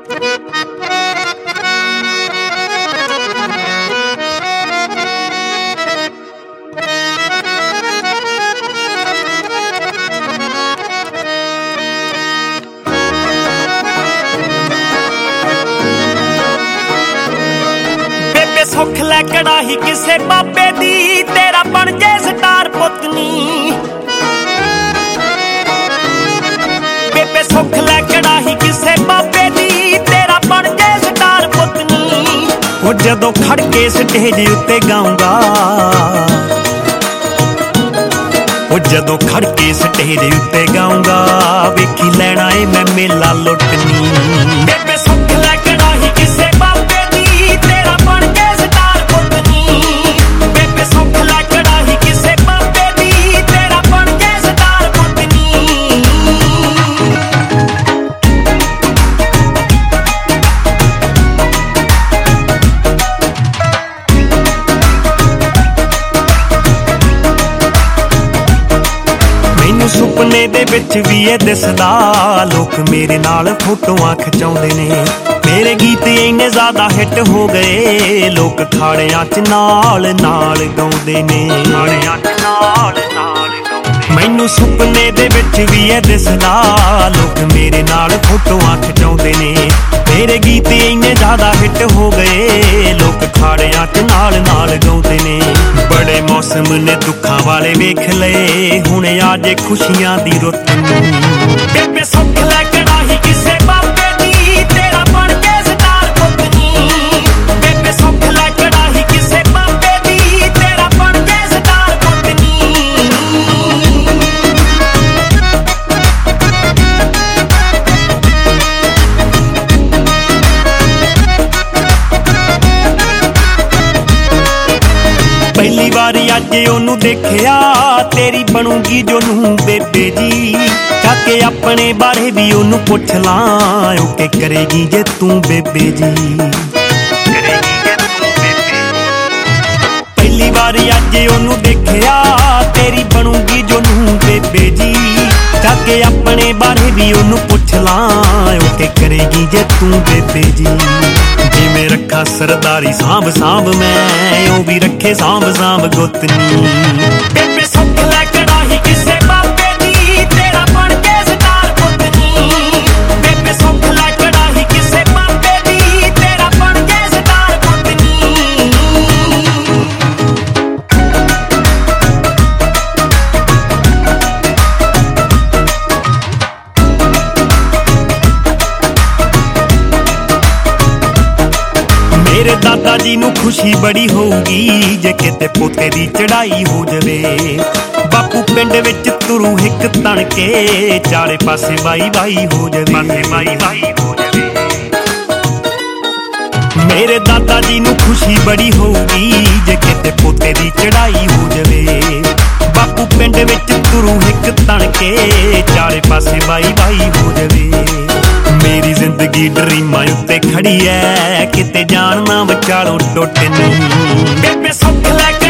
सुख लै कड़ाही किसे बाबे दी तेरा बन जे स्टार पुतनी। बेबे सुख लै कड़ाही किसे बाबे दी तेरा बन जे स्टार पुतनी। ओ जदों खड़ के स्टेज उत्ते गाऊंगा, ओ जदों खड़ के स्टेज उत्ते गाऊंगा, वेखी लैना ए मैं मेला लुटनी। बेबे सुख लै कड़ाही किसे बाबे दी तेरा बन जे स्टार पुतनी। बेबे सुख लै कड़ाही किसे बाबे दी तेरा बन जे स्टार पुतनी। मैनू सुपने दे विच भी ये दिसदा, लोग मेरे नाल फोटोआं खिचाउंदे ने। मेरे गीत इन्ने ज़्यादा हिट हो गए, लोग खाड़ियां च नाल नाल गाउंदे ने। मैनू सुपने दे विच भी ये दिसदा, लोग मेरे नाल फोटोआं खिचाउंदे ने। मेरे गीत इन्ने ज़्यादा हिट हो गए, लोग खाड़ियां च नाल नाल गाउंदे ने। बड़े मौसम ने दुखां वाले वेख लए, हुण आ जे खुशियां दी रुत नूं। बेबे सुख लै कड़ाही किसे बाबे दी तेरा बन जे स्टार पुतनी। बेबे सुख लै कड़ाही किसे बाबे दी तेरा बन जे स्टार पुतनी। पहली वारी अज ओनू देखिया, तेरी बनूगी जो नूं बेबे जी। जाके अपने बारे भी ओनू पुछ लां, ओके करेगी जे तू बेबे जी। पहली वारी अज ओनू देखिया, तेरी बनूगी जो नूं बेबे जी। जाके अपने बारे भी ओनू पुछ लां, ओके करेगी जे तू बेबे जी। जिवें रखा सरदारी सांभ सांभ मैं, ओ भी रखे सांभ सांभ गोतनी। बेबे सुख लै कड़ाही किसे बाबे दी तेरा बन जे स्टार पुतनी। बेबे सुख लै कड़ाही किसे बाबे दी तेरा बन जे स्टार पुतनी। मेरे दादा जी नू खुशी बड़ी होगी, जे किते पोते दी चढ़ाई हो जावे। बापू पिंड विच तुरू हिक तण के, चारे पासे बाई बाई हो जावे। मेरे दादा जी नू खुशी बड़ी होगी, जे किते पोते दी चढ़ाई हो जावे। बापू पिंड विच तुरू हिक तण के, चारे पासे बाई बाई हो जावे। मेरी जिंदगी ड्रीमां उत्ते खड़ी है, किते जान ना विचालों टुट नी। बेबे सुख लै